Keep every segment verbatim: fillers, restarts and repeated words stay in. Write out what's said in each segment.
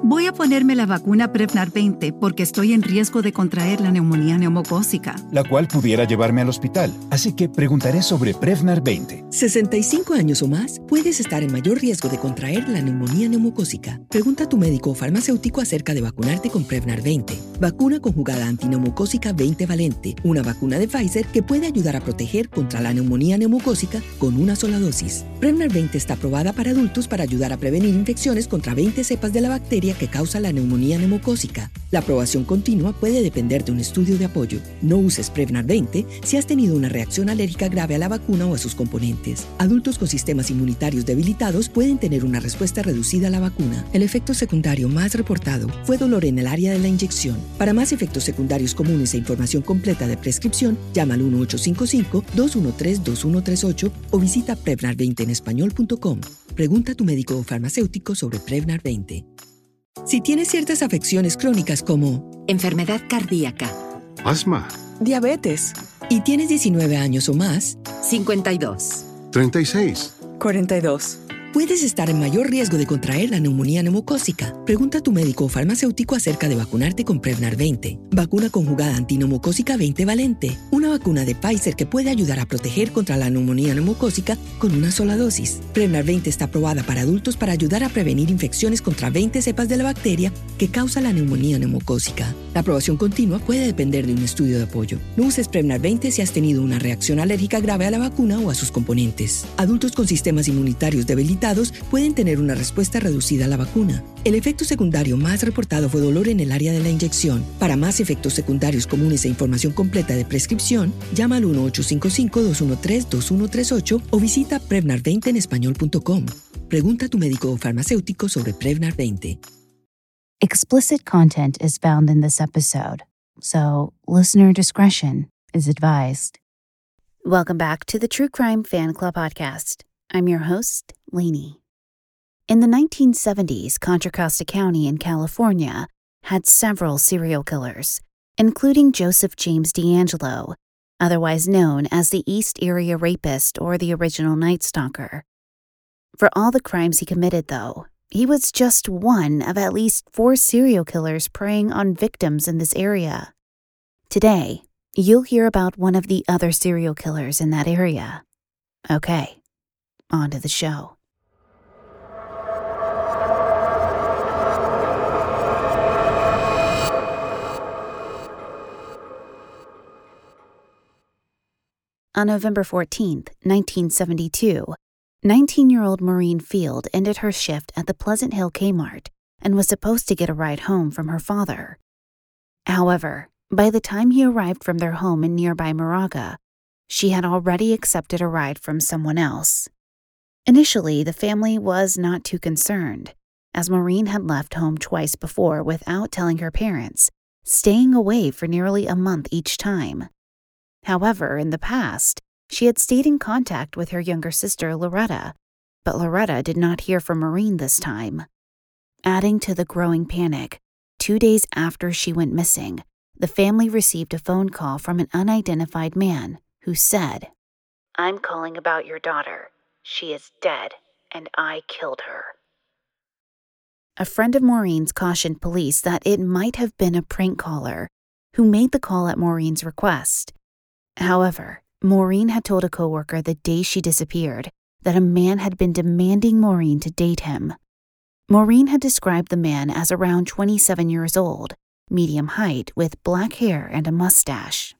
Voy a ponerme la vacuna Prevnar veinte porque estoy en riesgo de contraer la neumonía neumocócica, la cual pudiera llevarme al hospital. Así que preguntaré sobre Prevnar veinte. sesenta y cinco años o más, puedes estar en mayor riesgo de contraer la neumonía neumocócica. Pregunta a tu médico o farmacéutico acerca de vacunarte con Prevnar veinte. Vacuna conjugada antineumocócica veinte valente, una vacuna de Pfizer que puede ayudar a proteger contra la neumonía neumocócica con una sola dosis. Prevnar veinte está aprobada para adultos para ayudar a prevenir infecciones contra veinte cepas de la bacteria que causa la neumonía neumocócica. La aprobación continua puede depender de un estudio de apoyo. No uses Prevnar veinte si has tenido una reacción alérgica grave a la vacuna o a sus componentes. Adultos con sistemas inmunitarios debilitados pueden tener una respuesta reducida a la vacuna. El efecto secundario más reportado fue dolor en el área de la inyección. Para más efectos secundarios comunes e información completa de prescripción, llama al uno ocho cinco cinco, dos uno tres, dos uno tres ocho o visita prevnar veinte en español punto com. Pregunta a tu médico o farmacéutico sobre Prevnar veinte. Si tienes ciertas afecciones crónicas como enfermedad cardíaca, asma, diabetes, y tienes diecinueve años o más, cincuenta y dos, treinta y seis, cuarenta y dos. puedes estar en mayor riesgo de contraer la neumonía neumocócica. Pregunta a tu médico o farmacéutico acerca de vacunarte con Prevnar veinte. Vacuna conjugada antineumocócica veinte valente. Una vacuna de Pfizer que puede ayudar a proteger contra la neumonía neumocócica con una sola dosis. Prevnar veinte está aprobada para adultos para ayudar a prevenir infecciones contra veinte cepas de la bacteria que causa la neumonía neumocócica. La aprobación continua puede depender de un estudio de apoyo. No uses Prevnar veinte si has tenido una reacción alérgica grave a la vacuna o a sus componentes. Adultos con sistemas inmunitarios debilitados pueden tener una respuesta reducida a la vacuna. El efecto secundario más reportado fue dolor en el área de la inyección. Para más efectos secundarios comunes e información completa de prescripción, llama al uno ocho cinco cinco, dos uno tres, dos uno tres ocho o visita prevnar veinte en español punto com. Pregunta a tu médico o farmacéutico sobre Prevnar veinte. Explicit content is found in this episode, so listener discretion is advised. Welcome back to the True Crime Fan Club podcast. I'm your host, Lainey. In the nineteen seventies, Contra Costa County in California had several serial killers, including Joseph James DeAngelo, otherwise known as the East Area Rapist or the original Night Stalker. For all the crimes he committed, though, he was just one of at least four serial killers preying on victims in this area. Today, you'll hear about one of the other serial killers in that area. Okay. On to the show. On November fourteenth, nineteen seventy-two, nineteen-year-old Maureen Field ended her shift at the Pleasant Hill Kmart and was supposed to get a ride home from her father. However, by the time he arrived from their home in nearby Moraga, she had already accepted a ride from someone else. Initially, the family was not too concerned, as Maureen had left home twice before without telling her parents, staying away for nearly a month each time. However, in the past, she had stayed in contact with her younger sister, Loretta, but Loretta did not hear from Maureen this time. Adding to the growing panic, two days after she went missing, the family received a phone call from an unidentified man who said, "I'm calling about your daughter. She is dead, and I killed her." A friend of Maureen's cautioned police that it might have been a prank caller who made the call at Maureen's request. However, Maureen had told a coworker the day she disappeared that a man had been demanding Maureen to date him. Maureen had described the man as around twenty-seven years old, medium height, with black hair and a mustache.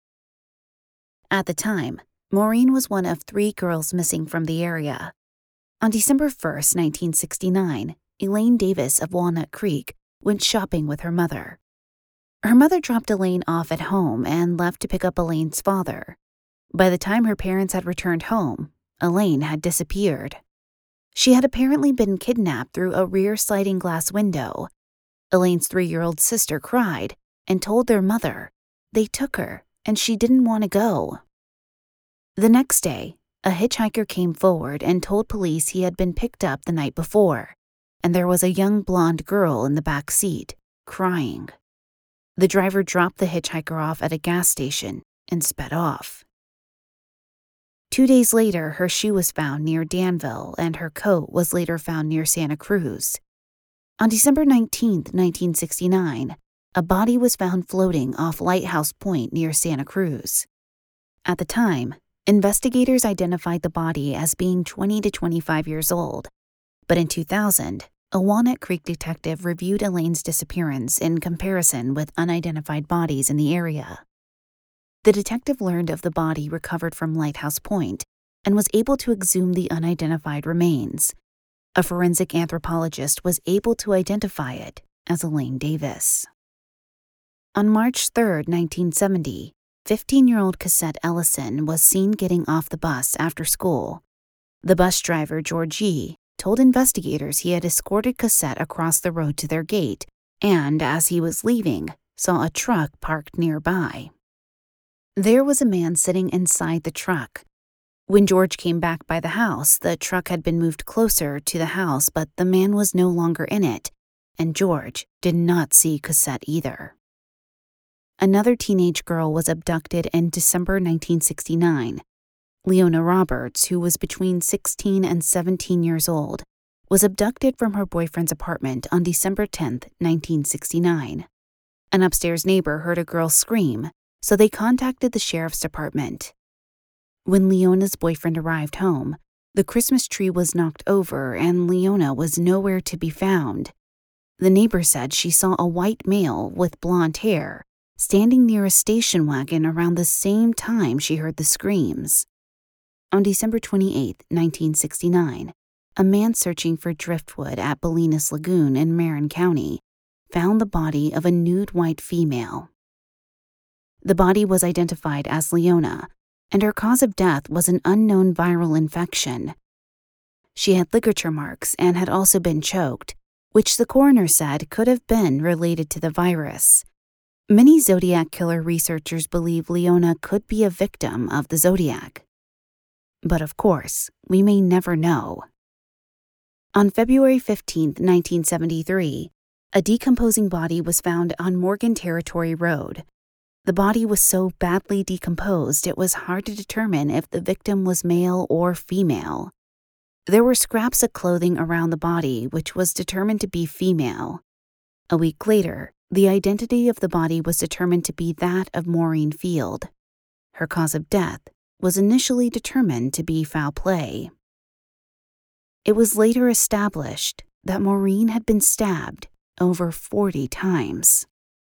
At the time, Maureen was one of three girls missing from the area. On December first, nineteen sixty-nine, Elaine Davis of Walnut Creek went shopping with her mother. Her mother dropped Elaine off at home and left to pick up Elaine's father. By the time her parents had returned home, Elaine had disappeared. She had apparently been kidnapped through a rear sliding glass window. Elaine's three-year-old sister cried and told their mother they took her and she didn't want to go. The next day, a hitchhiker came forward and told police he had been picked up the night before, and there was a young blonde girl in the back seat, crying. The driver dropped the hitchhiker off at a gas station and sped off. Two days later, her shoe was found near Danville, and her coat was later found near Santa Cruz. On December nineteenth, nineteen sixty-nine, a body was found floating off Lighthouse Point near Santa Cruz. At the time, investigators identified the body as being twenty to twenty-five years old, but in two thousand, a Walnut Creek detective reviewed Elaine's disappearance in comparison with unidentified bodies in the area. The detective learned of the body recovered from Lighthouse Point and was able to exhume the unidentified remains. A forensic anthropologist was able to identify it as Elaine Davis. On March third, nineteen seventy, fifteen-year-old Cassette Ellison was seen getting off the bus after school. The bus driver, George Yee, told investigators he had escorted Cassette across the road to their gate and, as he was leaving, saw a truck parked nearby. There was a man sitting inside the truck. When George came back by the house, the truck had been moved closer to the house, but the man was no longer in it, and George did not see Cassette either. Another teenage girl was abducted in December nineteen sixty-nine. Leona Roberts, who was between sixteen and seventeen years old, was abducted from her boyfriend's apartment on December tenth, nineteen sixty-nine. An upstairs neighbor heard a girl scream, so they contacted the sheriff's department. When Leona's boyfriend arrived home, the Christmas tree was knocked over and Leona was nowhere to be found. The neighbor said she saw a white male with blonde hair standing near a station wagon around the same time she heard the screams. On December twenty-eighth, nineteen sixty-nine, a man searching for driftwood at Bolinas Lagoon in Marin County found the body of a nude white female. The body was identified as Leona, and her cause of death was an unknown viral infection. She had ligature marks and had also been choked, which the coroner said could have been related to the virus. Many Zodiac killer researchers believe Leona could be a victim of the Zodiac. But of course, we may never know. On February fifteenth, nineteen seventy-three, a decomposing body was found on Morgan Territory Road. The body was so badly decomposed it was hard to determine if the victim was male or female. There were scraps of clothing around the body, which was determined to be female. A week later, the identity of the body was determined to be that of Maureen Field. Her cause of death was initially determined to be foul play. It was later established that Maureen had been stabbed over forty times.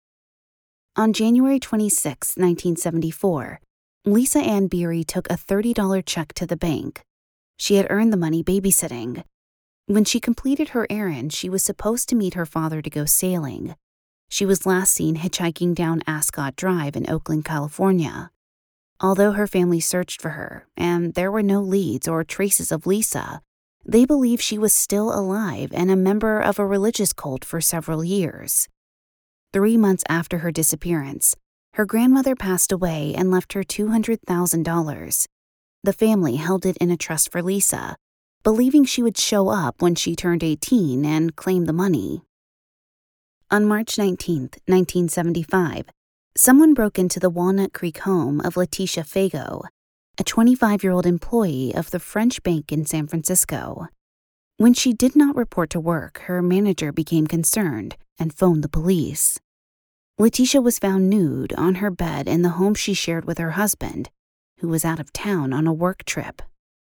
On January twenty-sixth, nineteen seventy-four, Lisa Ann Beery took a thirty dollars check to the bank. She had earned the money babysitting. When she completed her errand, she was supposed to meet her father to go sailing. She was last seen hitchhiking down Ascot Drive in Oakland, California. Although her family searched for her, and there were no leads or traces of Lisa, they believe she was still alive and a member of a religious cult for several years. Three months after her disappearance, her grandmother passed away and left her two hundred thousand dollars. The family held it in a trust for Lisa, believing she would show up when she turned eighteen and claim the money. On March nineteenth, nineteen seventy-five, someone broke into the Walnut Creek home of Letitia Fago, a twenty-five-year-old employee of the French Bank in San Francisco. When she did not report to work, her manager became concerned and phoned the police. Letitia was found nude on her bed in the home she shared with her husband, who was out of town on a work trip.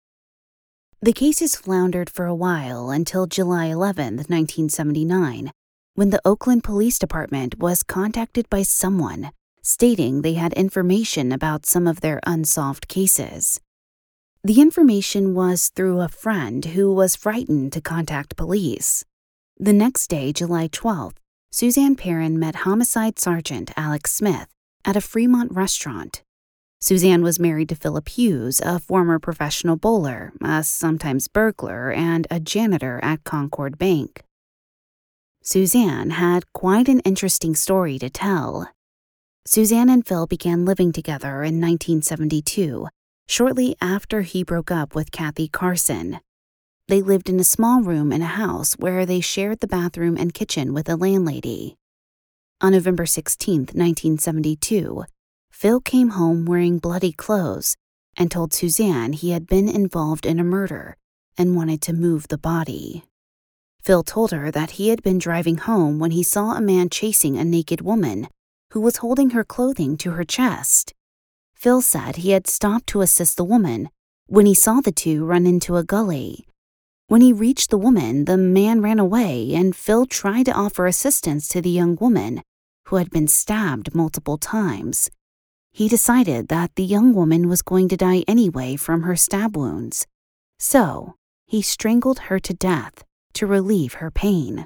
The cases floundered for a while until July eleventh, nineteen seventy-nine, when the Oakland Police Department was contacted by someone stating they had information about some of their unsolved cases. The information was through a friend who was frightened to contact police. The next day, July twelfth, Suzanne Perrin met Homicide Sergeant Alex Smith at a Fremont restaurant. Suzanne was married to Philip Hughes, a former professional bowler, a sometimes burglar, and a janitor at Concord Bank. Suzanne had quite an interesting story to tell. Suzanne and Phil began living together in nineteen seventy-two, shortly after he broke up with Kathy Carson. They lived in a small room in a house where they shared the bathroom and kitchen with a landlady. On November sixteenth, nineteen seventy-two, Phil came home wearing bloody clothes and told Suzanne he had been involved in a murder and wanted to move the body. Phil told her that he had been driving home when he saw a man chasing a naked woman who was holding her clothing to her chest. Phil said he had stopped to assist the woman when he saw the two run into a gully. When he reached the woman, the man ran away, and Phil tried to offer assistance to the young woman, who had been stabbed multiple times. He decided that the young woman was going to die anyway from her stab wounds, so he strangled her to death to relieve her pain.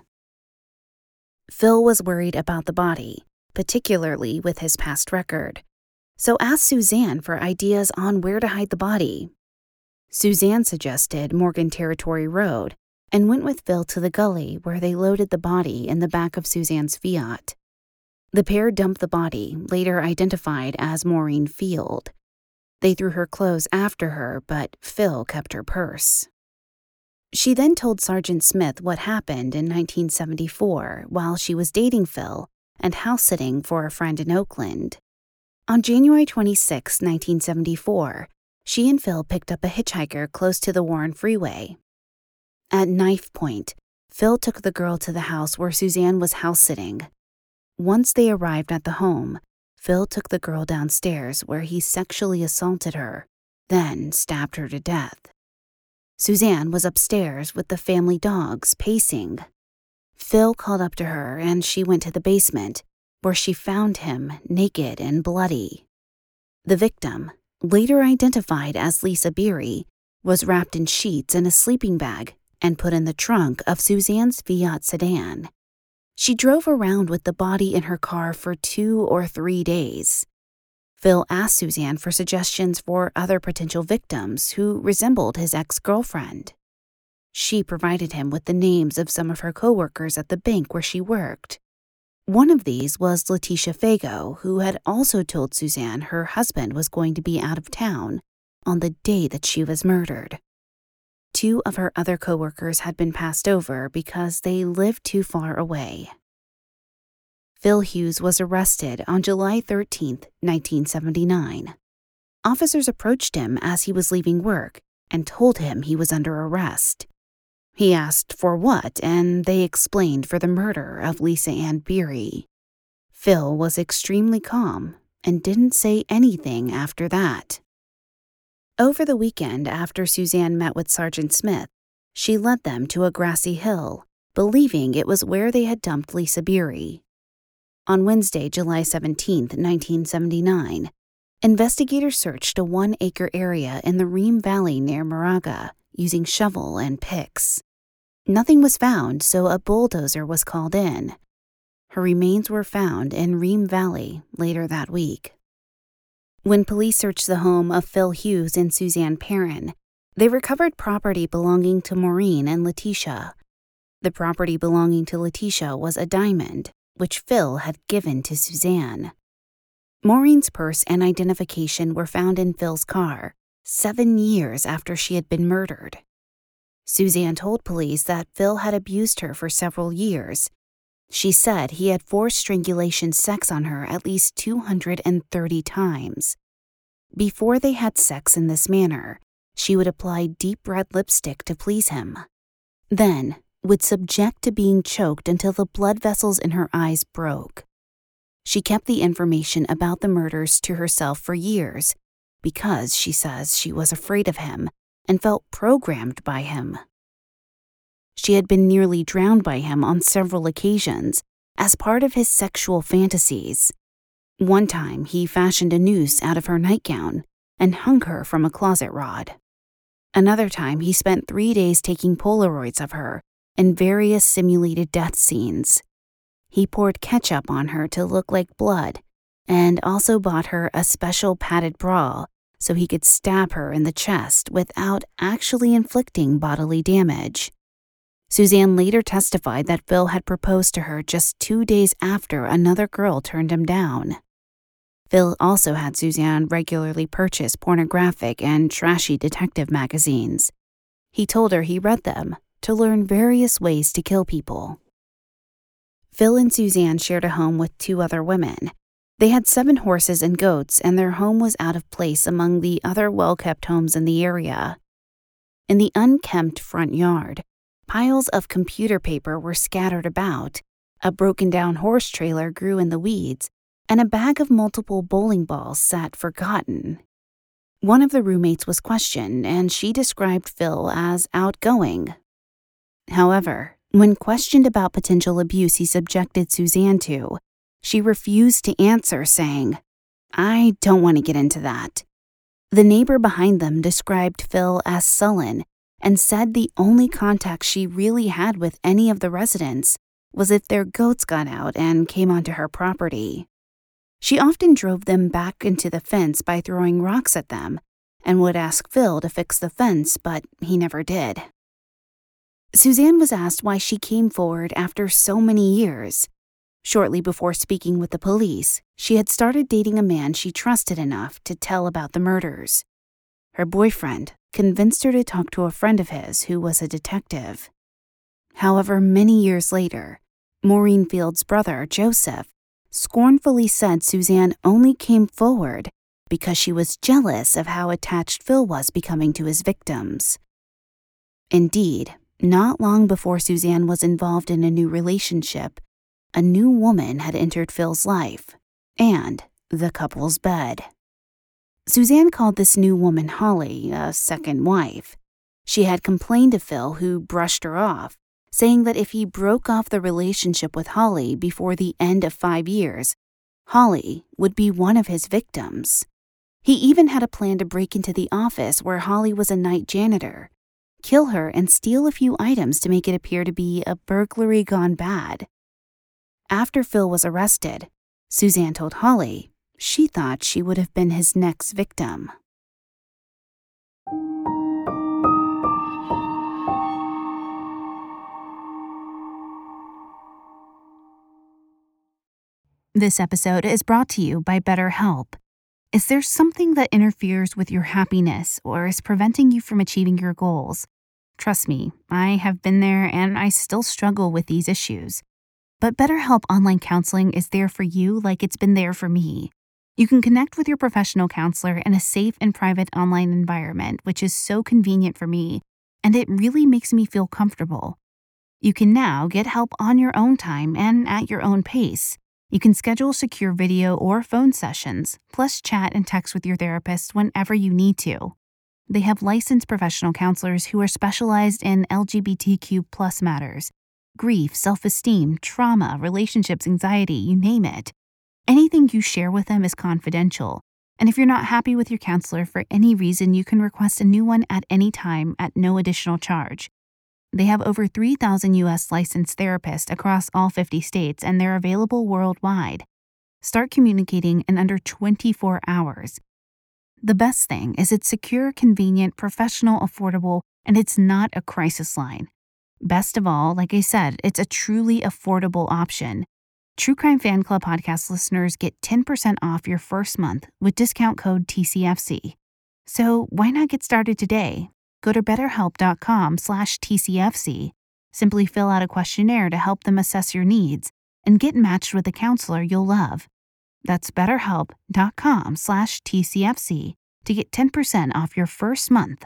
Phil was worried about the body, particularly with his past record, so asked Suzanne for ideas on where to hide the body. Suzanne suggested Morgan Territory Road and went with Phil to the gully where they loaded the body in the back of Suzanne's Fiat. The pair dumped the body, later identified as Maureen Field. They threw her clothes after her, but Phil kept her purse. She then told Sergeant Smith what happened in nineteen seventy-four while she was dating Phil and house-sitting for a friend in Oakland. On January twenty-sixth, nineteen seventy-four, she and Phil picked up a hitchhiker close to the Warren Freeway. At knife point, Phil took the girl to the house where Suzanne was house-sitting. Once they arrived at the home, Phil took the girl downstairs where he sexually assaulted her, then stabbed her to death. Suzanne was upstairs with the family dogs pacing. Phil called up to her and she went to the basement, where she found him naked and bloody. The victim, later identified as Lisa Beery, was wrapped in sheets in a sleeping bag and put in the trunk of Suzanne's Fiat sedan. She drove around with the body in her car for two or three days. Phil asked Suzanne for suggestions for other potential victims who resembled his ex-girlfriend. She provided him with the names of some of her coworkers at the bank where she worked. One of these was Letitia Fago, who had also told Suzanne her husband was going to be out of town on the day that she was murdered. Two of her other coworkers had been passed over because they lived too far away. Phil Hughes was arrested on July thirteenth, nineteen seventy-nine. Officers approached him as he was leaving work and told him he was under arrest. He asked for what, and they explained for the murder of Lisa Ann Beery. Phil was extremely calm and didn't say anything after that. Over the weekend after Suzanne met with Sergeant Smith, she led them to a grassy hill, believing it was where they had dumped Lisa Beery. On Wednesday, July seventeenth, nineteen seventy-nine, investigators searched a one-acre area in the Ream Valley near Moraga using shovel and picks. Nothing was found, so a bulldozer was called in. Her remains were found in Ream Valley later that week. When police searched the home of Phil Hughes and Suzanne Perrin, they recovered property belonging to Maureen and Letitia. The property belonging to Letitia was a diamond, which Phil had given to Suzanne. Maureen's purse and identification were found in Phil's car, seven years after she had been murdered. Suzanne told police that Phil had abused her for several years. She said he had forced strangulation sex on her at least two hundred thirty times. Before they had sex in this manner, she would apply deep red lipstick to please him. Then, would subject to being choked until the blood vessels in her eyes broke. She kept the information about the murders to herself for years because she says she was afraid of him and felt programmed by him. She had been nearly drowned by him on several occasions as part of his sexual fantasies. One time, he fashioned a noose out of her nightgown and hung her from a closet rod. Another time, he spent three days taking Polaroids of her in various simulated death scenes. He poured ketchup on her to look like blood and also bought her a special padded bra so he could stab her in the chest without actually inflicting bodily damage. Suzanne later testified that Phil had proposed to her just two days after another girl turned him down. Phil also had Suzanne regularly purchase pornographic and trashy detective magazines. He told her he read them to learn various ways to kill people. Phil and Suzanne shared a home with two other women. They had seven horses and goats, and their home was out of place among the other well-kept homes in the area. In the unkempt front yard, Piles of computer paper were scattered about, a broken-down horse trailer grew in the weeds, and a bag of multiple bowling balls sat forgotten. One of the roommates was questioned, and she described Phil as outgoing. However, when questioned about potential abuse he subjected Suzanne to, she refused to answer, saying, "I don't want to get into that." The neighbor behind them described Phil as sullen and said the only contact she really had with any of the residents was if their goats got out and came onto her property. She often drove them back into the fence by throwing rocks at them and would ask Phil to fix the fence, but he never did. Suzanne was asked why she came forward after so many years. Shortly before speaking with the police, she had started dating a man she trusted enough to tell about the murders. Her boyfriend convinced her to talk to a friend of his who was a detective. However, many years later, Maureen Field's brother, Joseph, scornfully said Suzanne only came forward because she was jealous of how attached Phil was becoming to his victims. Indeed, not long before Suzanne was involved in a new relationship, a new woman had entered Phil's life and the couple's bed. Suzanne called this new woman Holly, a second wife. She had complained to Phil, who brushed her off, saying that if he broke off the relationship with Holly before the end of five years, Holly would be one of his victims. He even had a plan to break into the office where Holly was a night janitor, kill her and steal a few items to make it appear to be a burglary gone bad. After Phil was arrested, Suzanne told Holly she thought she would have been his next victim. This episode is brought to you by BetterHelp. Is there something that interferes with your happiness or is preventing you from achieving your goals? Trust me, I have been there and I still struggle with these issues. But BetterHelp Online Counseling is there for you like it's been there for me. You can connect with your professional counselor in a safe and private online environment, which is so convenient for me, and it really makes me feel comfortable. You can now get help on your own time and at your own pace. You can schedule secure video or phone sessions, plus chat and text with your therapist whenever you need to. They have licensed professional counselors who are specialized in L G B T Q plus matters, grief, self-esteem, trauma, relationships, anxiety, you name it. Anything you share with them is confidential, and if you're not happy with your counselor for any reason, you can request a new one at any time at no additional charge. They have over three thousand U S licensed therapists across all fifty states, and they're available worldwide. Start communicating in under twenty-four hours. The best thing is it's secure, convenient, professional, affordable, and it's not a crisis line. Best of all, like I said, it's a truly affordable option. True Crime Fan Club podcast listeners get ten percent off your first month with discount code T C F C. So why not get started today? Go to betterhelp.com slash TCFC. Simply fill out a questionnaire to help them assess your needs and get matched with a counselor you'll love. That's betterhelp.com slash TCFC to get ten percent off your first month.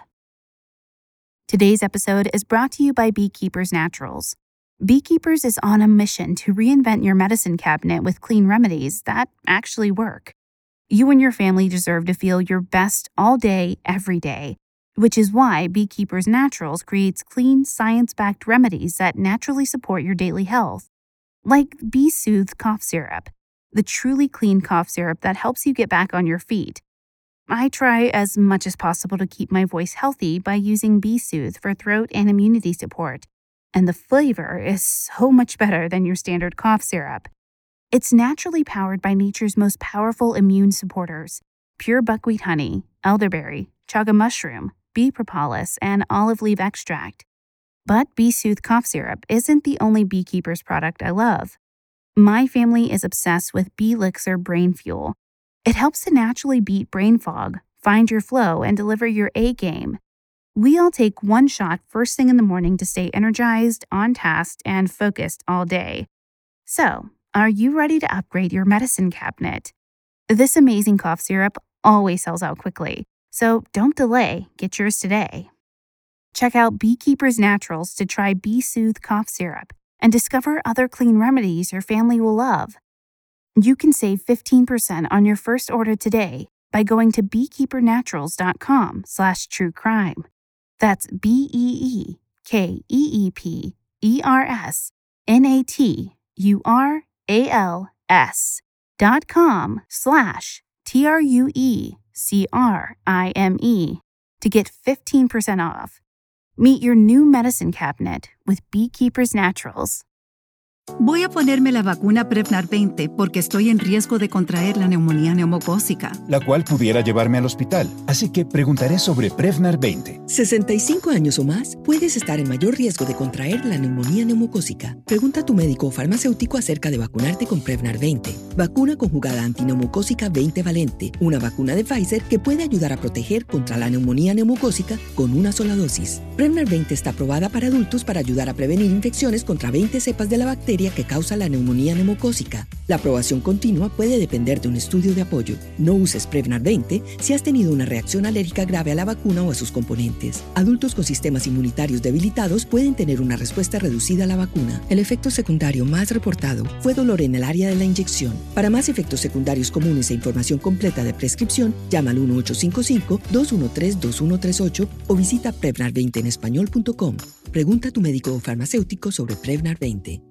Today's episode is brought to you by Beekeepers Naturals. Beekeepers is on a mission to reinvent your medicine cabinet with clean remedies that actually work. You and your family deserve to feel your best all day, every day, which is why Beekeepers Naturals creates clean, science-backed remedies that naturally support your daily health. Like Bee Soothe Cough Syrup, the truly clean cough syrup that helps you get back on your feet. I try as much as possible to keep my voice healthy by using Bee Soothe for throat and immunity support, and the flavor is so much better than your standard cough syrup. It's naturally powered by nature's most powerful immune supporters, pure buckwheat honey, elderberry, chaga mushroom, bee propolis, and olive leaf extract. But Bee Soothe Cough Syrup isn't the only Beekeepers product I love. My family is obsessed with Bee Elixir Brain Fuel. It helps to naturally beat brain fog, find your flow, and deliver your A game. We all take one shot first thing in the morning to stay energized, on task, and focused all day. So, are you ready to upgrade your medicine cabinet? This amazing cough syrup always sells out quickly, so don't delay. Get yours today. Check out Beekeeper's Naturals to try Bee Soothe Cough Syrup and discover other clean remedies your family will love. You can save fifteen percent on your first order today by going to beekeepernaturals.com slash true crime. That's B-E-E-K-E-E-P-E-R-S N-A-T-U-R-A-L-S dot com slash T-R-U-E-C-R-I-M-E to get fifteen percent off. Meet your new medicine cabinet with Beekeeper's Naturals. Voy a ponerme la vacuna Prevnar veinte porque estoy en riesgo de contraer la neumonía neumocócica. La cual pudiera llevarme al hospital, así que preguntaré sobre Prevnar veinte. sesenta y cinco años o más, puedes estar en mayor riesgo de contraer la neumonía neumocócica. Pregunta a tu médico o farmacéutico acerca de vacunarte con Prevnar veinte. Vacuna conjugada antineumocócica veinte valente, una vacuna de Pfizer que puede ayudar a proteger contra la neumonía neumocócica con una sola dosis. Prevnar veinte está aprobada para adultos para ayudar a prevenir infecciones contra veinte cepas de la bacteria que causa la neumonía neumocócica. La aprobación continua puede depender de un estudio de apoyo. No uses Prevnar veinte si has tenido una reacción alérgica grave a la vacuna o a sus componentes. Adultos con sistemas inmunitarios debilitados pueden tener una respuesta reducida a la vacuna. El efecto secundario más reportado fue dolor en el área de la inyección. Para más efectos secundarios comunes e información completa de prescripción, llama al uno ocho cinco cinco, dos uno tres, dos uno tres ocho o visita prevnar veinte en español punto com. Pregunta a tu médico o farmacéutico sobre Prevnar veinte.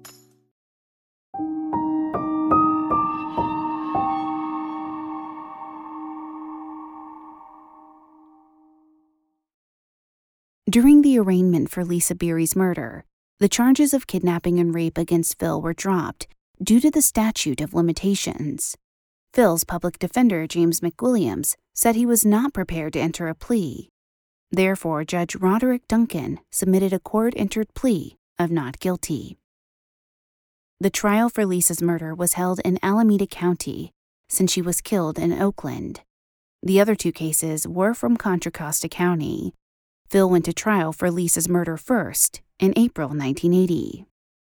During the arraignment for Lisa Beery's murder, the charges of kidnapping and rape against Phil were dropped due to the statute of limitations. Phil's public defender, James McWilliams, said he was not prepared to enter a plea. Therefore, Judge Roderick Duncan submitted a court-entered plea of not guilty. The trial for Lisa's murder was held in Alameda County, since she was killed in Oakland. The other two cases were from Contra Costa County. Phil went to trial for Lisa's murder first, in April nineteen eighty.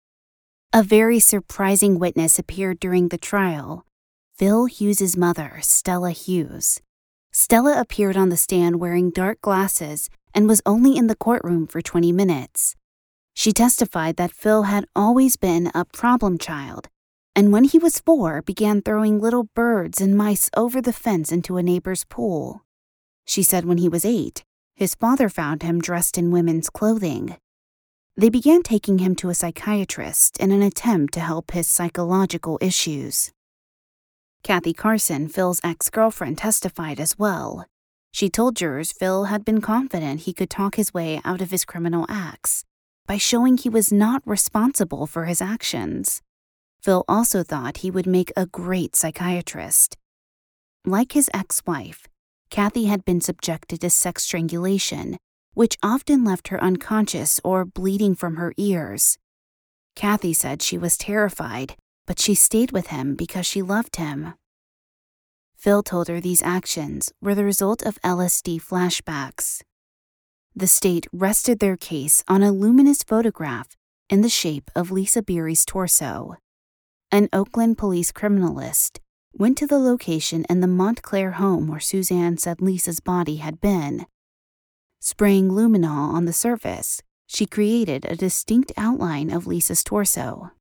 A very surprising witness appeared during the trial, Phil Hughes' mother, Stella Hughes. Stella appeared on the stand wearing dark glasses and was only in the courtroom for twenty minutes. She testified that Phil had always been a problem child, and when he was four began throwing little birds and mice over the fence into a neighbor's pool. She said when he was eight, his father found him dressed in women's clothing. They began taking him to a psychiatrist in an attempt to help his psychological issues. Kathy Carson, Phil's ex-girlfriend, testified as well. She told jurors Phil had been confident he could talk his way out of his criminal acts by showing he was not responsible for his actions. Phil also thought he would make a great psychiatrist. Like his ex-wife, Kathy had been subjected to sex strangulation, which often left her unconscious or bleeding from her ears. Kathy said she was terrified, but she stayed with him because she loved him. Phil told her these actions were the result of L S D flashbacks. The state rested their case on a luminous photograph in the shape of Lisa Beery's torso. An Oakland police criminalist went to the location in the Montclair home where Suzanne said Lisa's body had been. Spraying luminol on the surface, she created a distinct outline of Lisa's torso.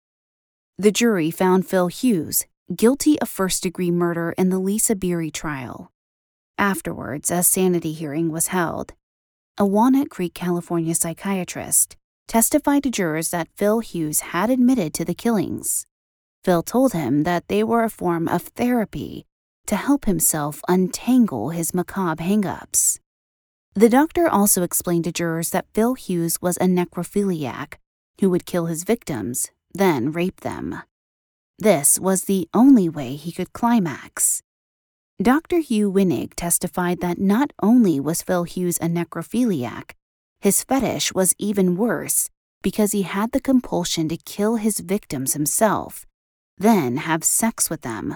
The jury found Phil Hughes guilty of first-degree murder in the Lisa Beery trial. Afterwards, a sanity hearing was held. A Walnut Creek, California psychiatrist testified to jurors that Phil Hughes had admitted to the killings. Phil told him that they were a form of therapy to help himself untangle his macabre hang-ups. The doctor also explained to jurors that Phil Hughes was a necrophiliac who would kill his victims, then rape them. This was the only way he could climax. Doctor Hugh Winnig testified that not only was Phil Hughes a necrophiliac, his fetish was even worse because he had the compulsion to kill his victims himself, then have sex with them.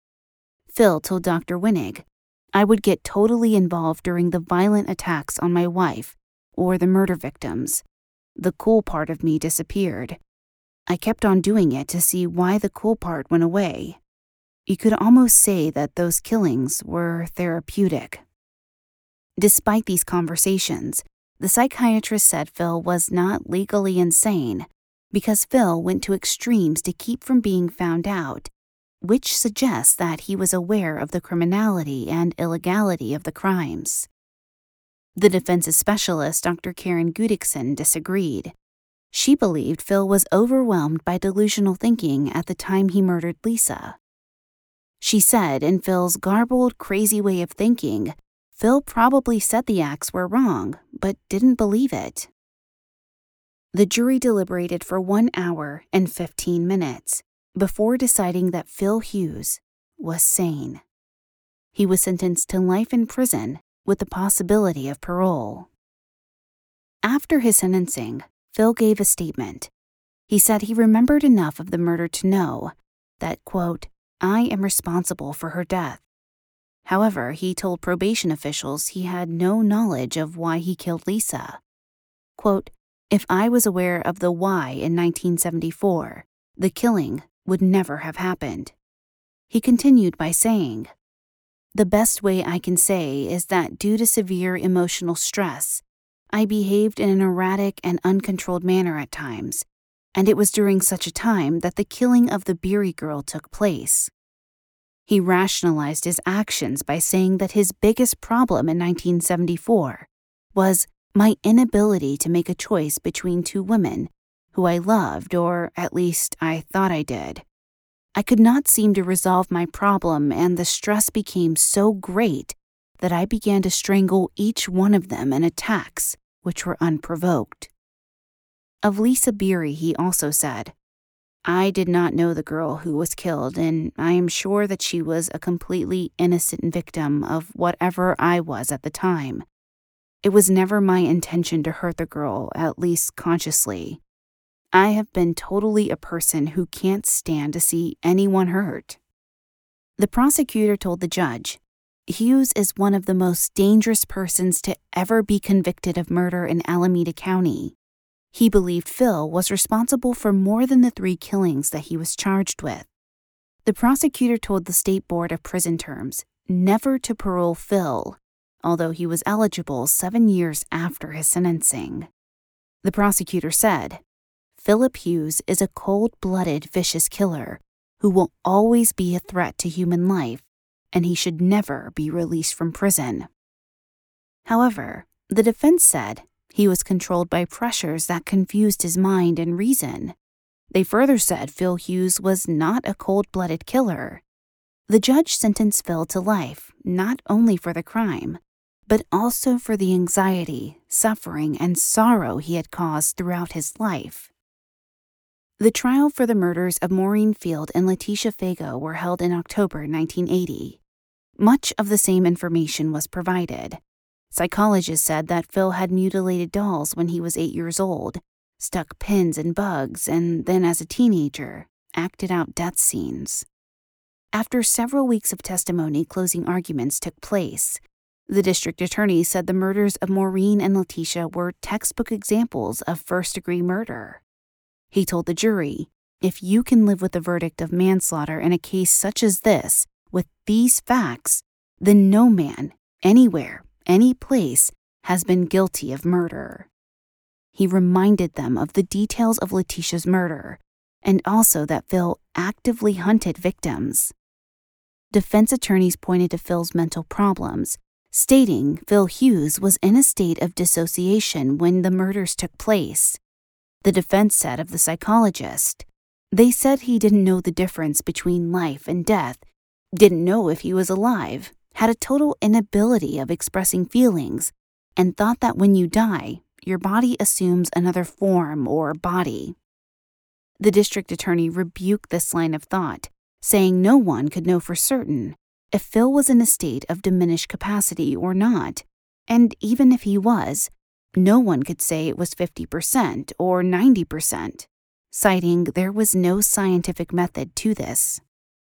Phil told Doctor Winnig, "I would get totally involved during the violent attacks on my wife or the murder victims. The cool part of me disappeared. I kept on doing it to see why the cool part went away. You could almost say that those killings were therapeutic." Despite these conversations, the psychiatrist said Phil was not legally insane because Phil went to extremes to keep from being found out, which suggests that he was aware of the criminality and illegality of the crimes. The defense's specialist, Doctor Karen Gudikson, disagreed. She believed Phil was overwhelmed by delusional thinking at the time he murdered Lisa. She said in Phil's garbled, crazy way of thinking, Phil probably said the acts were wrong, but didn't believe it. The jury deliberated for one hour and fifteen minutes before deciding that Phil Hughes was sane. He was sentenced to life in prison with the possibility of parole. After his sentencing, Phil gave a statement. He said he remembered enough of the murder to know that, quote, I am responsible for her death. However, he told probation officials he had no knowledge of why he killed Lisa. Quote, if I was aware of the why in nineteen seventy-four, the killing would never have happened. He continued by saying, the best way I can say is that due to severe emotional stress, I behaved in an erratic and uncontrolled manner at times, and it was during such a time that the killing of the Beery girl took place. He rationalized his actions by saying that his biggest problem in nineteen seventy-four was my inability to make a choice between two women who I loved, or at least I thought I did. I could not seem to resolve my problem, and the stress became so great that I began to strangle each one of them in attacks which were unprovoked. Of Lisa Beery, he also said, I did not know the girl who was killed, and I am sure that she was a completely innocent victim of whatever I was at the time. It was never my intention to hurt the girl, at least consciously. I have been totally a person who can't stand to see anyone hurt. The prosecutor told the judge, Hughes is one of the most dangerous persons to ever be convicted of murder in Alameda County. He believed Phil was responsible for more than the three killings that he was charged with. The prosecutor told the State Board of Prison Terms never to parole Phil, although he was eligible seven years after his sentencing. The prosecutor said, Philip Hughes is a cold-blooded, vicious killer who will always be a threat to human life, and he should never be released from prison. However, the defense said he was controlled by pressures that confused his mind and reason. They further said Phil Hughes was not a cold-blooded killer. The judge sentenced Phil to life, not only for the crime, but also for the anxiety, suffering, and sorrow he had caused throughout his life. The trial for the murders of Maureen Field and Letitia Fago were held in October nineteen eighty. Much of the same information was provided. Psychologists said that Phil had mutilated dolls when he was eight years old, stuck pins in bugs, and then as a teenager, acted out death scenes. After several weeks of testimony, closing arguments took place. The district attorney said the murders of Maureen and Letitia were textbook examples of first-degree murder. He told the jury, if you can live with the verdict of manslaughter in a case such as this, with these facts, then no man, anywhere, any place, has been guilty of murder. He reminded them of the details of Letitia's murder, and also that Phil actively hunted victims. Defense attorneys pointed to Phil's mental problems, stating Phil Hughes was in a state of dissociation when the murders took place. The defense said of the psychologist, they said he didn't know the difference between life and death, didn't know if he was alive, had a total inability of expressing feelings, and thought that when you die, your body assumes another form or body. The district attorney rebuked this line of thought, saying no one could know for certain if Phil was in a state of diminished capacity or not, and even if he was, no one could say it was fifty percent or ninety percent, citing there was no scientific method to this.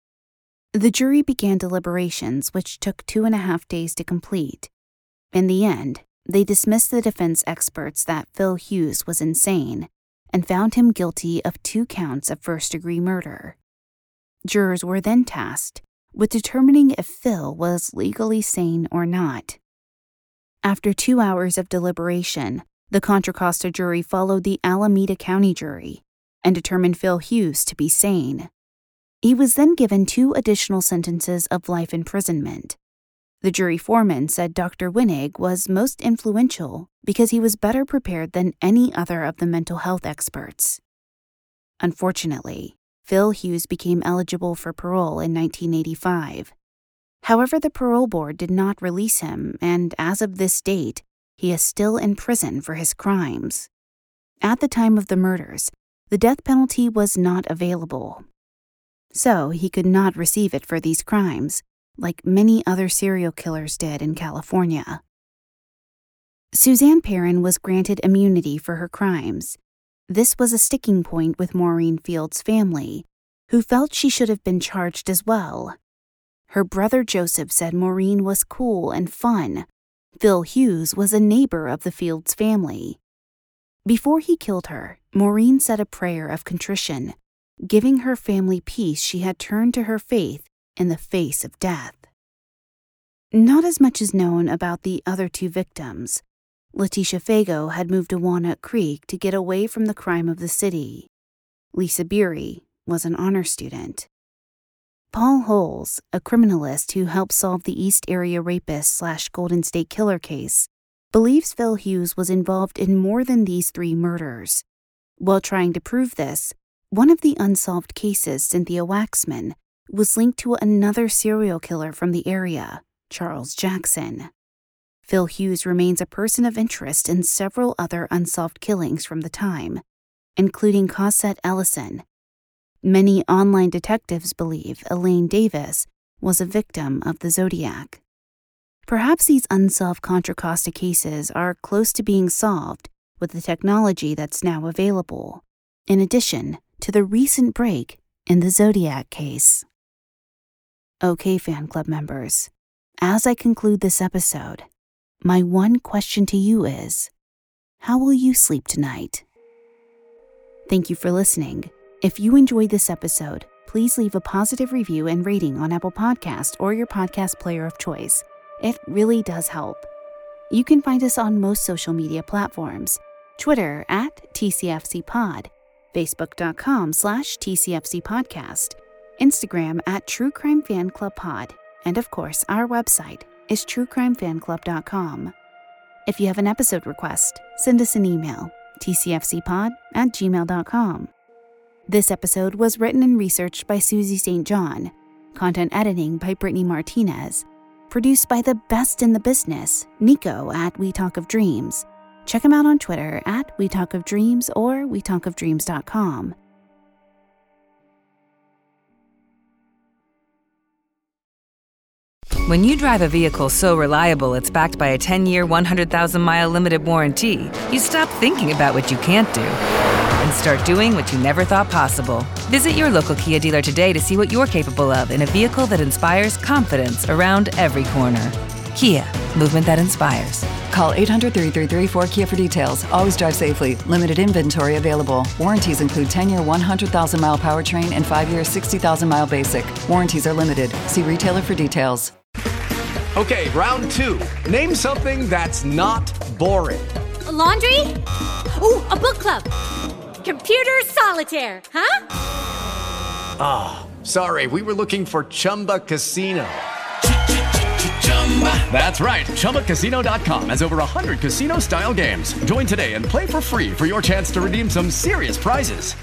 The jury began deliberations, which took two and a half days to complete. In the end, they dismissed the defense experts that Phil Hughes was insane and found him guilty of two counts of first-degree murder. Jurors were then tasked with determining if Phil was legally sane or not. After two hours of deliberation, the Contra Costa jury followed the Alameda County jury and determined Phil Hughes to be sane. He was then given two additional sentences of life imprisonment. The jury foreman said Doctor Winnig was most influential because he was better prepared than any other of the mental health experts. Unfortunately, Phil Hughes became eligible for parole in nineteen eighty-five. However, the parole board did not release him, and as of this date, he is still in prison for his crimes. At the time of the murders, the death penalty was not available. So he could not receive it for these crimes, like many other serial killers did in California. Suzanne Perrin was granted immunity for her crimes. This was a sticking point with Maureen Field's family, who felt she should have been charged as well. Her brother Joseph said Maureen was cool and fun. Phil Hughes was a neighbor of the Fields family. Before he killed her, Maureen said a prayer of contrition, giving her family peace she had turned to her faith in the face of death. Not as much is known about the other two victims. Letitia Fago had moved to Walnut Creek to get away from the crime of the city. Lisa Beery was an honor student. Paul Holes, a criminalist who helped solve the East Area Rapist slash Golden State Killer case, believes Phil Hughes was involved in more than these three murders. While trying to prove this, one of the unsolved cases, Cynthia Waxman, was linked to another serial killer from the area, Charles Jackson. Phil Hughes remains a person of interest in several other unsolved killings from the time, including Cosette Ellison. Many online detectives believe Elaine Davis was a victim of the Zodiac. Perhaps these unsolved Contra Costa cases are close to being solved with the technology that's now available, in addition to the recent break in the Zodiac case. Okay, fan club members, as I conclude this episode, my one question to you is, how will you sleep tonight? Thank you for listening. If you enjoyed this episode, please leave a positive review and rating on Apple Podcasts or your podcast player of choice. It really does help. You can find us on most social media platforms, Twitter at T C F C Pod, Facebook.com slash TCFC Podcast, Instagram at True Crime Fan Club Pod, and of course, our website is true crime fan club dot com. If you have an episode request, send us an email, t c f c pod at gmail dot com. This episode was written and researched by Susie Saint John, content editing by Brittany Martinez, produced by the best in the business, Nico at We Talk of Dreams. Check him out on Twitter at We Talk of Dreams or we talk of dreams dot com. When you drive a vehicle so reliable it's backed by a ten-year, one hundred thousand mile limited warranty, you stop thinking about what you can't do and start doing what you never thought possible. Visit your local Kia dealer today to see what you're capable of in a vehicle that inspires confidence around every corner. Kia, movement that inspires. Call eight hundred, three three three, four K I A for details. Always drive safely. Limited inventory available. Warranties include ten-year, one hundred thousand mile powertrain and five-year, sixty thousand mile basic. Warranties are limited. See retailer for details. Okay, round two. Name something that's not boring. A laundry? Ooh, a book club. Computer solitaire, huh? Ah, oh, sorry. We were looking for Chumba Casino. That's right. Chumba Casino dot com has over one hundred casino-style games. Join today and play for free for your chance to redeem some serious prizes.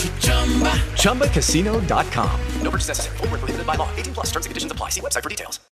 Chumba Casino dot com. No purchase necessary. Void where prohibited by law. eighteen plus. Terms and conditions apply. See website for details.